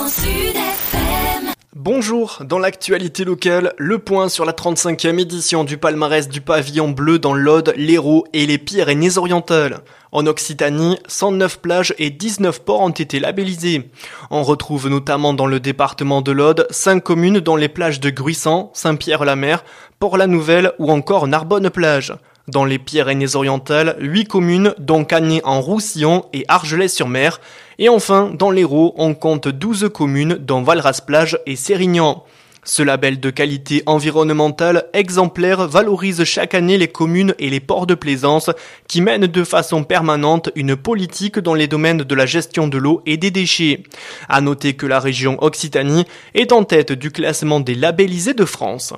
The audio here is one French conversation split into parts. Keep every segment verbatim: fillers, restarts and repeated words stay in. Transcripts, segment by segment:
Bonjour, dans l'actualité locale, le point sur la trente-cinquième édition du palmarès du pavillon bleu dans l'Aude, l'Hérault et les Pyrénées-Orientales. En Occitanie, cent neuf plages et dix-neuf ports ont été labellisés. On retrouve notamment dans le département de l'Aude, cinq communes dont les plages de Gruissant, Saint-Pierre-la-Mer, Port-la-Nouvelle ou encore Narbonne-Plage. Dans les Pyrénées-Orientales, huit communes dont Canet-en-Roussillon et Argelès-sur-Mer. Et enfin, dans l'Hérault, on compte douze communes dont Valras-Plage et Sérignan. Ce label de qualité environnementale exemplaire valorise chaque année les communes et les ports de plaisance qui mènent de façon permanente une politique dans les domaines de la gestion de l'eau et des déchets. À noter que la région Occitanie est en tête du classement des labellisés de France.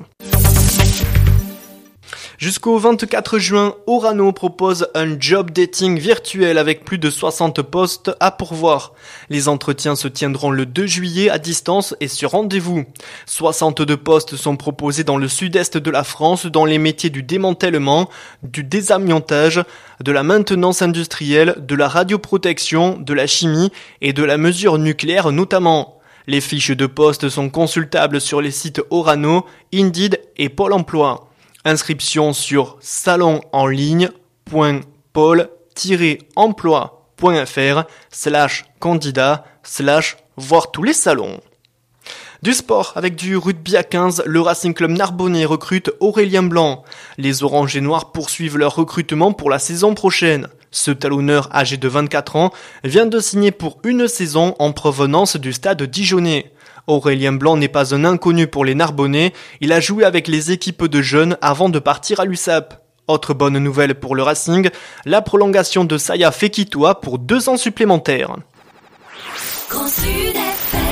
Jusqu'au vingt-quatre juin, Orano propose un job dating virtuel avec plus de soixante postes à pourvoir. Les entretiens se tiendront le deux juillet à distance et sur rendez-vous. soixante-deux postes sont proposés dans le sud-est de la France dans les métiers du démantèlement, du désamiantage, de la maintenance industrielle, de la radioprotection, de la chimie et de la mesure nucléaire notamment. Les fiches de poste sont consultables sur les sites Orano, Indeed et Pôle emploi. Inscription sur salon en ligne point pôle tiret emploi point f r slash candidat slash voir tous les salons. Du sport, avec du rugby à quinze, le Racing Club Narbonnais recrute Aurélien Blanc. Les Oranges et Noirs poursuivent leur recrutement pour la saison prochaine. Ce talonneur âgé de vingt-quatre ans vient de signer pour une saison en provenance du stade dijonnais. Aurélien Blanc n'est pas un inconnu pour les Narbonnais, il a joué avec les équipes de jeunes avant de partir à l'U S A P. Autre bonne nouvelle pour le Racing, la prolongation de Saya Fekitoa pour deux ans supplémentaires. Grand Sud F M.